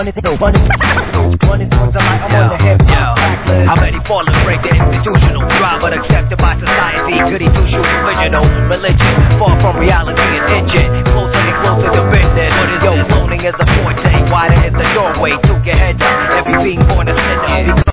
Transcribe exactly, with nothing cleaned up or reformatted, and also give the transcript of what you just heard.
Funny thing, no funny. Funny things are like I'm on the hip hop backlist. How many fall and break the institutional drive, but accepted by society? Goody two shoes original religion, far from reality and inching closer and closer to business. What is yo, cloning is a forte, wider is the doorway. Took your head down, every being born a sinner.